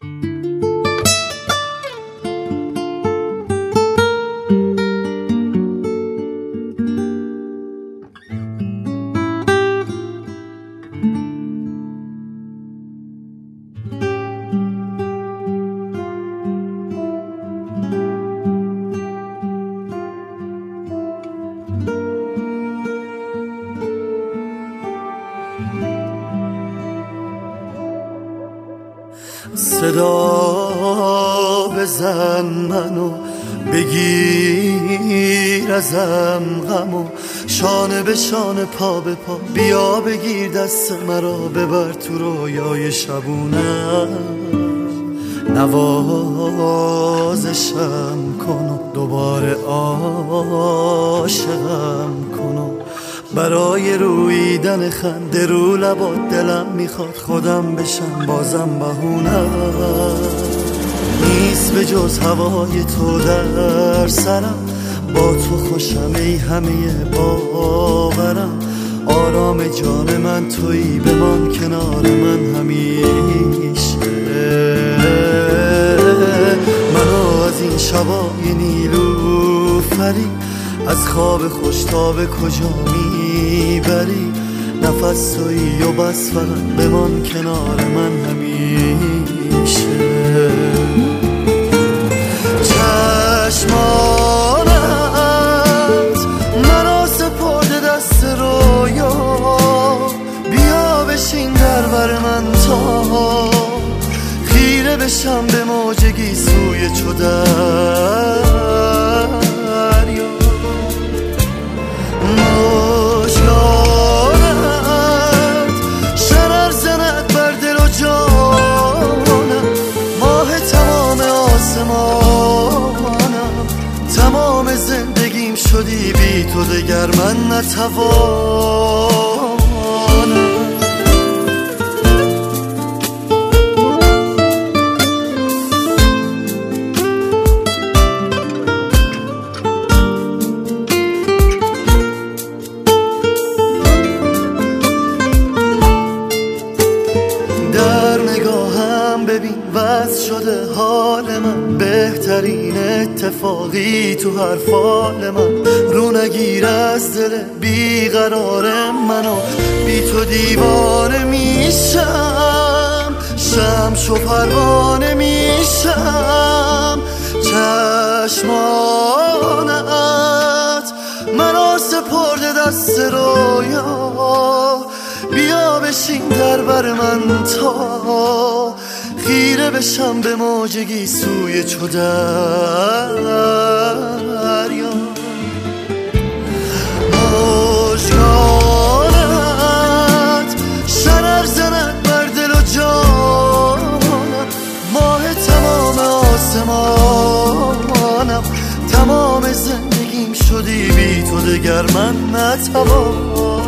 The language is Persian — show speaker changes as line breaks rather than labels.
صدا بزن منو بگیر ازم غمو، شانه به شانه پا به پا بیا بگیر دست مرا ببر تو رویای شبونم، نوازشم کن و دوباره عاشقم کن و برای رویدن خنده رو لبات دلم میخواد خودم بشم بازم بهونم نیست به جز هوای تو در سرم، با تو خوشم ای همه باورم، آرام جان من تویی بمان کنار من همیشه، منو از این شبای نیلوفری از خواب خوش تا به کجا میبری، نفس تویی و بس فقط بمان کنار من همیشه، چشمانت مرا سپرده دست رویا، بیا بشین در بر من تا خیره بشم به موجگی سوی چو دریا، مژگانت شرر زند بر دل و جانم، ماه تمام آسمانم، تمام زندگیم شدی بی تو دگر من نتوانم. ببین وضع شده حال من، بهترین اتفاقی تو هر فال من، رو نگیر از دل بیقرار منو، بی تو دیوانه میشم، شمس و پروانه میشم، چشمانت منو سپرده دست رویا، بیا بشین در بر من تا خیره بشم به موجگی سوی چو دریا، مژگانت شرر زند بر دل و جانم، ماه تمام آسمانم، تمام زندگیم شدی بی تو دگر من نتوانم.